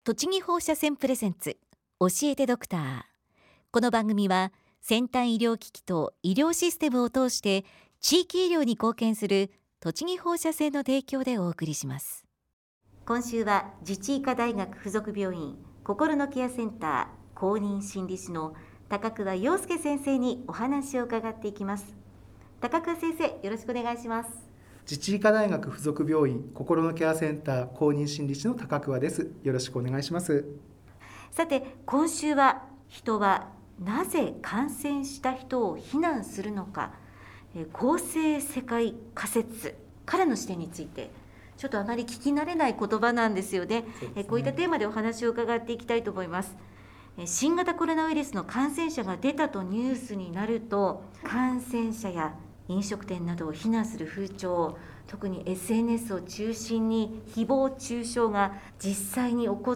栃木放射線プレゼンツ教えてドクター。この番組は先端医療機器と医療システムを通して地域医療に貢献する栃木放射線の提供でお送りします。今週は自治医科大学附属病院心のケアセンター公認心理師の高桑陽介先生にお話を伺っていきます。高桑先生、よろしくお願いします。 自治医科大学附属病院心のケアセンター公認心理師の高桑です。よろしくお願いします。 さて、今週は人はなぜ感染した人を非難するのか、公正世界仮説からの視点について、ちょっとあまり聞き慣れない言葉なんですよね。こういったテーマでお話を伺っていきたいと思います。新型コロナウイルスの感染者が出たとニュースになると、感染者や飲食店などを非難する風潮、特に SNS を中心に誹謗中傷が実際に起こって、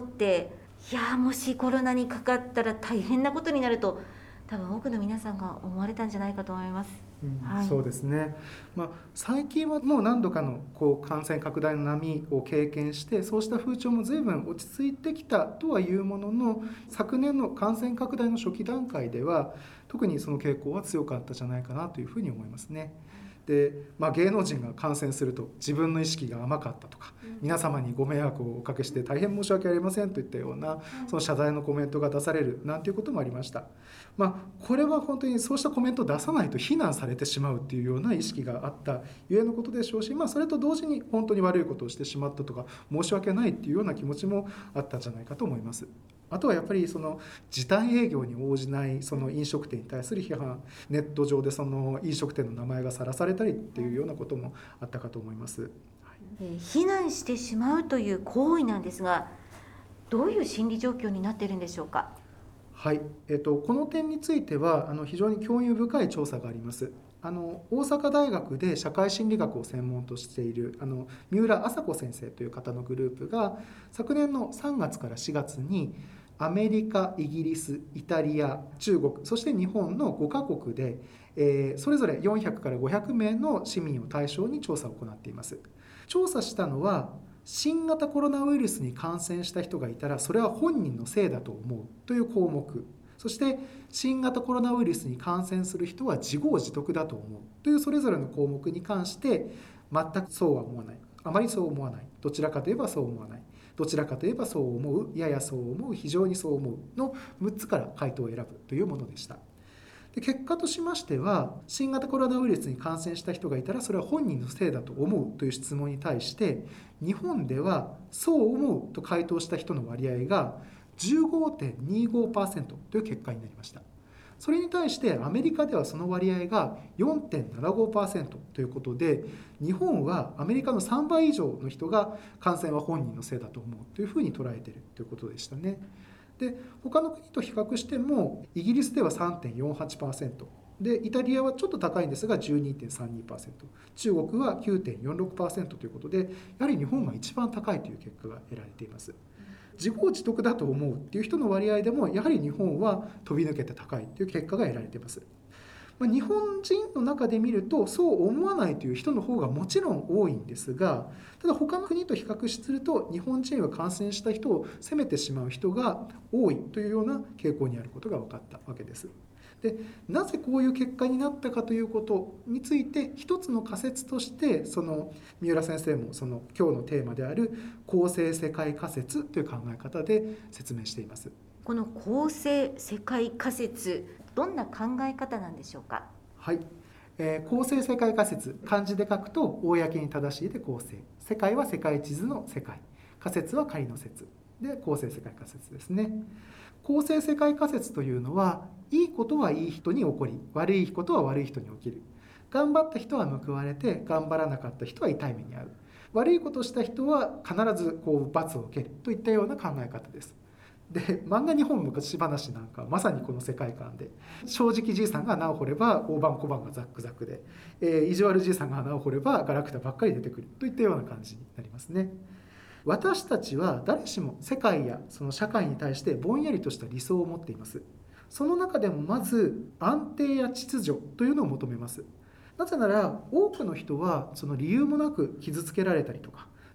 もしコロナにかかったら大変なことになると多分多くの皆さんが思われたんじゃないかと思います。 そうですね、最近はもう何度かの感染拡大の波を経験して、そうした風潮も随分落ち着いてきたとはいうものの、昨年の感染拡大の初期段階では特にその傾向は強かったじゃないかなというふうに思いますね。で芸能人が感染すると自分の意識が甘かったとか、皆様にご迷惑をおかけして大変申し訳ありませんといったようなその謝罪のコメントが出されるなんていうこともありました。これは本当にそうしたコメントを出さないと非難されてしまうというような意識があったゆえのことでしょうし、それと同時に本当に悪いことをしてしまったとか申し訳ないっていうような気持ちもあったんじゃないかと思います。あとはやっぱりその時短営業に応じないその飲食店に対する批判、ネット上でその飲食店の名前がさらされたりっていうようなこともあったかと思います。 非難してしまうという行為なんですが、どういう心理状況になっているんでしょうか。 はい、この点については非常に興味深い調査があります。大阪大学で社会心理学を専門としている三浦麻子先生という方のグループが昨年の3月から4月にアメリカ、イギリス、イタリア、中国、そして日本の5カ国で、それぞれ400から500名の市民を対象に調査を行っています。調査したのは、新型コロナウイルスに感染した人がいたらそれは本人のせいだと思うという項目、そして新型コロナウイルスに感染する人は自業自得だと思うというそれぞれの項目に関して、全くそうは思わない、あまりそう思わない、どちらかといえばそう思わない、どちらかといえばそう思う、ややそう思う、非常にそう思うの6つから回答を選ぶというものでした。で結果としましては、新型コロナウイルスに感染した人がいたらそれは本人のせいだと思うという質問に対して、日本ではそう思うと回答した人の割合が 15.25% という結果になりました。それに対してアメリカではその割合が 4.75% ということで、日本はアメリカの3倍以上の人が感染は本人のせいだと思うというふうに捉えているということでしたね。で他の国と比較しても、イギリスでは 3.48%で、イタリアはちょっと高いんですが 12.32%、 中国は 9.46% ということで、やはり日本が一番高いという結果が得られています。自業自得だと思うっていう人の割合でもやはり日本は飛び抜けて高いという結果が得られています。日本人の中で見るとそう思わないという人の方がもちろん多いんですが、ただ他の国と比較すると日本人は感染した人を責めてしまう人が多いというような傾向にあることが分かったわけです。でなぜこういう結果になったかということについて、一つの仮説としてその三浦先生もその今日のテーマである公正世界仮説という考え方で説明しています。 この公正世界仮説、どんな考え方なんでしょうか。 はい、公正世界仮説、漢字で書くと公に正しいで公正、世界は世界地図の世界、仮説は仮の説で公正世界仮説ですね。公正世界仮説というのは、いいことはいい人に起こり、悪いことは悪い人に起きる、頑張った人は報われて頑張らなかった人は痛い目に遭う、悪いことをした人は必ず罰を受けるといったような考え方です。で漫画日本昔話なんかまさにこの世界観で、正直じいさんが穴を掘れば大判小判がザックザクで、意地悪じいさんが穴を掘ればガラクタばっかり出てくるといったような感じになりますね。私たちは誰しも世界やその社会に対してぼんやりとした理想を持っています。その中でもまず安定や秩序というのを求めます。なぜなら多くの人はその理由もなく傷つけられたりとか、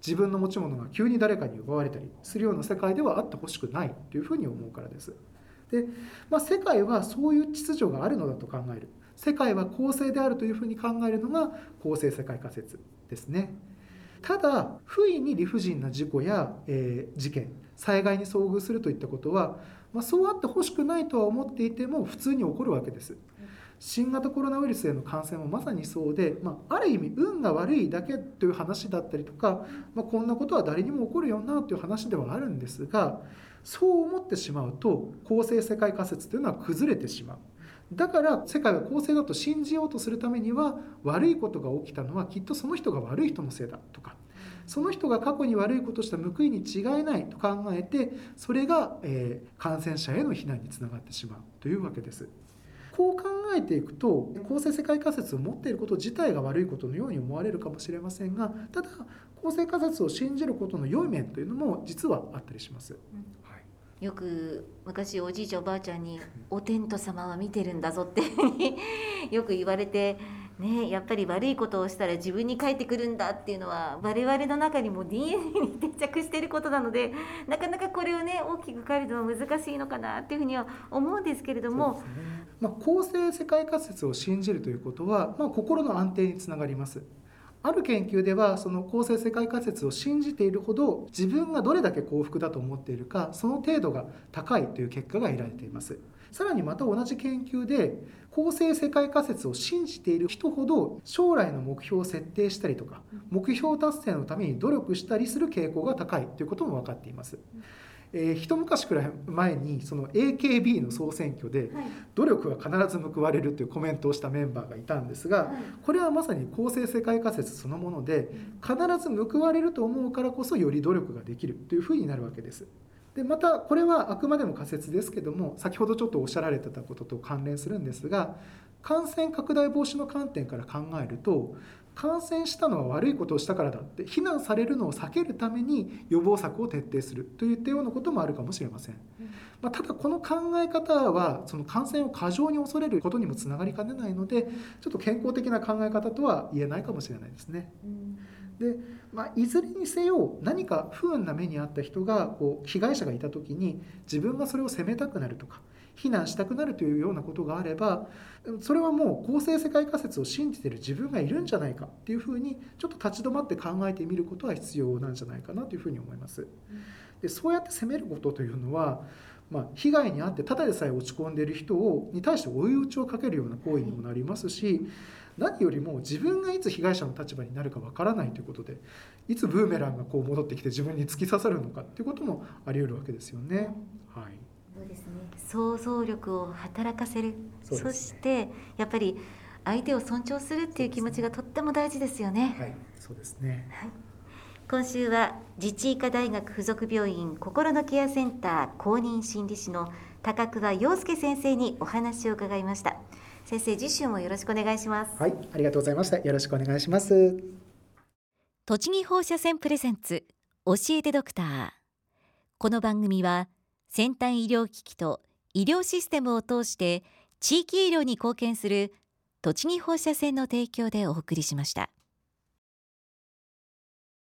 自分の持ち物が急に誰かに奪われたりするような世界ではあってほしくないというふうに思うからです。で、世界はそういう秩序があるのだと考える、世界は公正であるというふうに考えるのが公正世界仮説ですね。ただ不意に理不尽な事故や、事件、災害に遭遇するといったことは、そうあってほしくないとは思っていても普通に起こるわけです。新型コロナウイルスへの感染もまさにそうで、ある意味運が悪いだけという話だったりとか、こんなことは誰にも起こるよなという話ではあるんですが、そう思ってしまうと公正世界仮説というのは崩れてしまう。だから世界は公正だと信じようとするためには、悪いことが起きたのはきっとその人が悪い人のせいだとか、その人が過去に悪いことをした報いに違いないと考えて、それが、感染者への非難につながってしまうというわけです。こう考えていくと、公正世界仮説を持っていること自体が悪いことのように思われるかもしれませんが、ただ公正仮説を信じることの良い面というのも実はあったりします。 よく昔おじいちゃんおばあちゃんにお天道様は見てるんだぞってよく言われて、やっぱり悪いことをしたら自分に返ってくるんだっていうのは我々の中にも DNA に定着していることなので、なかなかこれを大きく変えるのは難しいのかなっていうふうには思うんですけれども、 公正世界仮説を信じるということは、心の安定につながります。ある研究ではその公正世界仮説を信じているほど自分がどれだけ幸福だと思っているか、その程度が高いという結果が得られています。さらにまた同じ研究で、公正世界仮説を信じている人ほど将来の目標を設定したりとか、目標達成のために努力したりする傾向が高いということも分かっています。一昔くらい前にその AKB の総選挙で努力は必ず報われるというコメントをしたメンバーがいたんですが、これはまさに公正世界仮説そのもので、必ず報われると思うからこそより努力ができるというふうになるわけです。でまたこれはあくまでも仮説ですけども、先ほどちょっとおっしゃられてたことと関連するんですが、感染拡大防止の観点から考えると、感染したのは悪いことをしたからだって非難されるのを避けるために予防策を徹底するといったようなこともあるかもしれません。ただこの考え方はその感染を過剰に恐れることにもつながりかねないので、ちょっと健康的な考え方とは言えないかもしれないですね。でいずれにせよ何か不運な目に遭った人が被害者がいた時に自分がそれを責めたくなるとか非難したくなるというようなことがあれば、それはもう公正世界仮説を信じている自分がいるんじゃないかっていうふうにちょっと立ち止まって考えてみることは必要なんじゃないかなというふうに思います。でそうやって責めることというのは、被害に遭ってただでさえ落ち込んでいる人に対して追い打ちをかけるような行為にもなりますし、何よりも自分がいつ被害者の立場になるかわからないということで、いつブーメランが戻ってきて自分に突き刺さるのかということもあり得るわけですよね。 そうですね、想像力を働かせる、そしてやっぱり相手を尊重するっていう気持ちがとっても大事ですよね。 そうですね。 今週は自治医科大学附属病院心のケアセンター公認心理師の高桑陽介先生にお話を伺いました。先生、次週もよろしくお願いします。 ありがとうございました。よろしくお願いします。 栃木放射線プレゼンツ教えてドクター。この番組は先端医療機器と医療システムを通して地域医療に貢献する栃木放射線の提供でお送りしました。